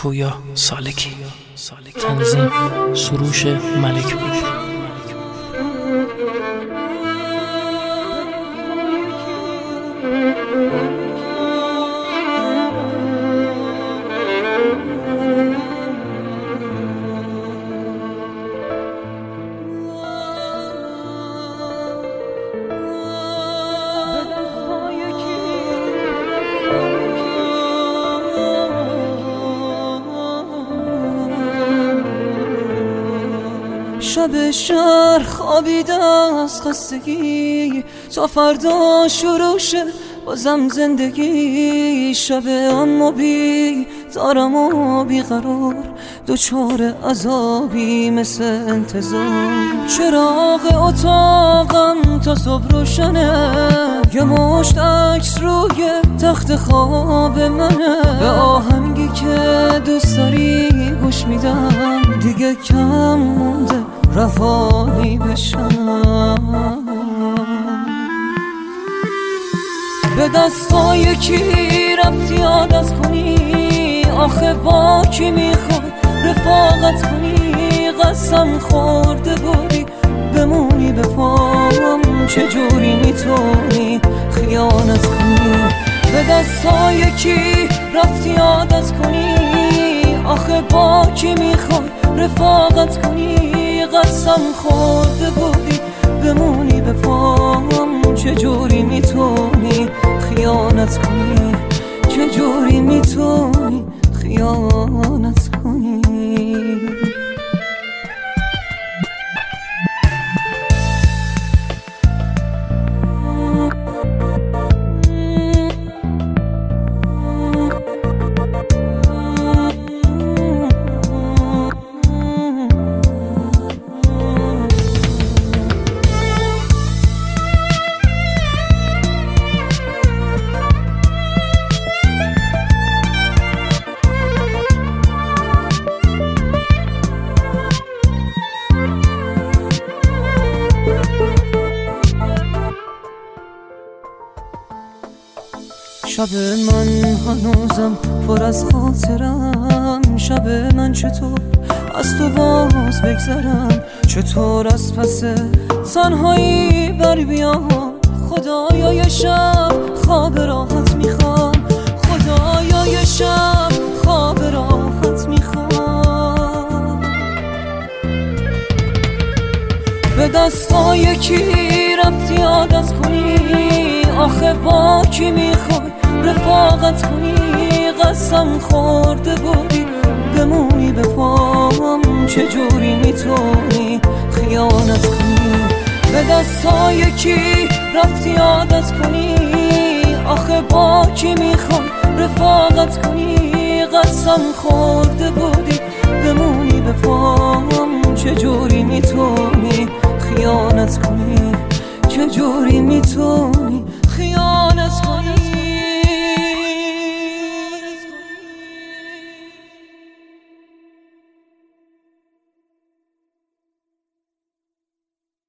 پویا سالکی. تنظیم سروش ملک بود. شب شهر خوابیده از خستگی تا فردا شروع شه بازم زندگی. شب اما بی دارم و بیقرار دوچار عذابی مثل انتظار. چراغ اتاقم تا صبح روشنه، یه مشت عکس روی تخت خواب منه. به آهنگی که دوست داری گوش میدم، دیگه کم مونده رفاهی بشم. به دستای کی رفتی عادت کنی؟ آخه با کی میخوای رفاقت کنی؟ قسم خورده بودی بمونی به پام، چجوری میتونی خیانت کنی؟ به دستای کی رفتی عادت کنی؟ آخه با کی میخوای رفاقت کنی؟ قسم خورده بودی بمونی به پام، چجوری میتونی خیانت کنی؟ چجوری میتونی خیانت کنی؟ شب من هنوزم پر از خاطرم. شب من چطور از تو باز بگذرم؟ چطور از پس تنهایی بر بیام؟ خدایا یه شب خواب راحت میخوام، خدایا یه شب خواب راحت میخوام. به دستای کی رفتی عادت کنی؟ آخه با کی میخوای رفاقت کنی؟ قسم خورده بودی بمونی به پام، چجوری میتونی خیانت کنی؟ به دستای کی رفتی عادت کنی؟ آخه با کی میخوای رفاقت کنی؟ قسم خورده بودی بمونی